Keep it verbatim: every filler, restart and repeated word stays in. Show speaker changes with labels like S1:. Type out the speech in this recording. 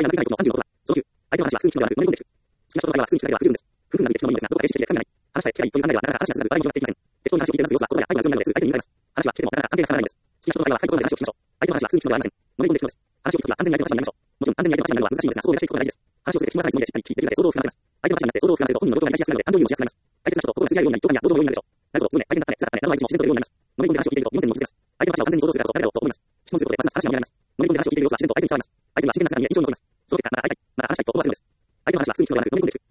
S1: ななのさんじゅうろくは、早急。相手の話は普通に聞くのではなく、飲み込んでいく。好きな人と会話は普通に聞くのでは不十分です。夫婦なので聞くのもいいのですが、どこかで意識して聞かない。話さえ聞けばいいという考えではなかなか話が進まず、笑いも広がっていきません。適当に話を聞いています様子は言葉で相手がうつになるのです。相手に見られます。話は聞けてもなかなか関係が深まらないのです。好きな人と会話は深いところまで話を聞きましょう。相手の話は普通に聞くのではありません。飲み込んでいくのです。話を聞くときは安全に相手の話になりましょう。もちろん安全に相手の話になるのは難しいのですが、そう目指していくことが大事です。話をすべて聞き回さないつもりでしっかり聞いているだけ想像を膨らませます。相手の話になって想像を膨らませると本人の動画がやりやすくなるので感情移入もしやすくなります。大切な人と心が通じ合うようになり、どこにはどうでもよいのでしょう。なるほど、そうね、大変だったね、辛かったね、などはいつも自然と言うようになります。飲み込んで話を聞いているとよんてんにも気づきます。相手の話を完全に想像するからこそ彼らをと思います。質問することでますます話が盛り上がります。飲み込んで話を聞いている様子は自然と相手に伝わります。相手には自然な姿に印象に残ります。その結果、また会いたい、また話したいと思わせるのです。相手の話は普通に聞くのではなく飲み込んでいく。